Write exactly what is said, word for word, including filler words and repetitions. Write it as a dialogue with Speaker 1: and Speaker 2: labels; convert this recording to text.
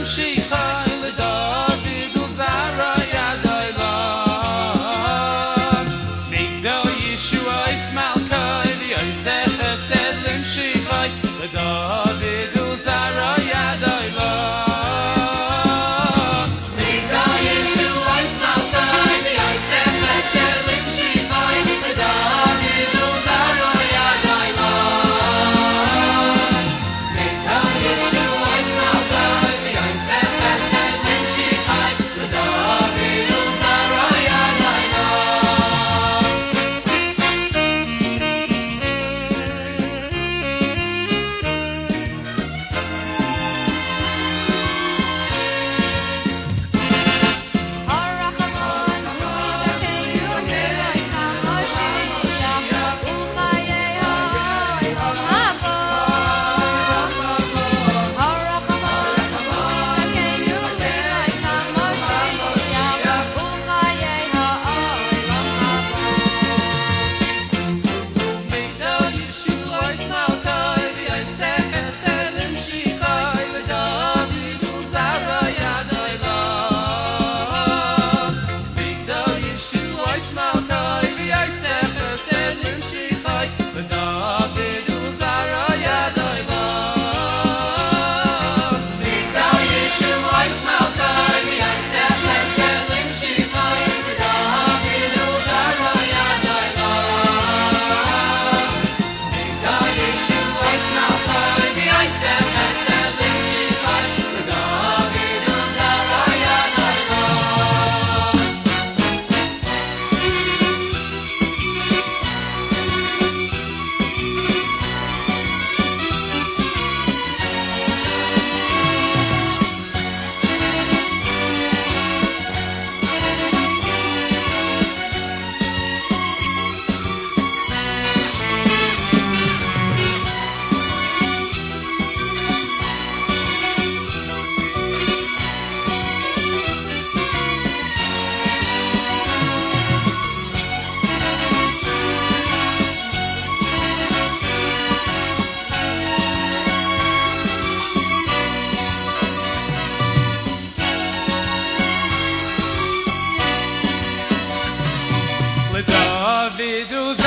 Speaker 1: Shechai LeDavid Uzara Yadaylam Migdal Yeshua Ismalkai V'Yosef Chesed Lim Shechai LeDavid Uzara Yadaylam Migdal Yeshua Ismalkai V'Yosef Chesed Lim Shechai LeDavid Uzara Yadaylam Migdal Yeshua Ismalkai V'Yosef Chesed Lim Shechai LeDavid Uzara Yadaylam
Speaker 2: Harachamon Ruizakeinu Gereisam Moshiach Uchayei Ha'olam Habo Harachamon Ruizakeinu Gereisam Moshiach Uchayei Ha'olam Habo
Speaker 1: Migdal Yeshua Ismalkai V'Yosef Chesed Lim Shechai LeDavid Uzara Yadaylam Migdal Yeshua Ismalkai V'Yosef Chesed Lim Shechai LeDavid Uzara Yadaylam Migdal Yeshua Ismalkai V'Yosef Chesed Lim Shechai LeDavid Uzara Yadaylam Migdal Yeshua Ismalkai V'Yosef Chesed Lim Shechai LeDavid Uzara Yadaylam LeDavid Uzara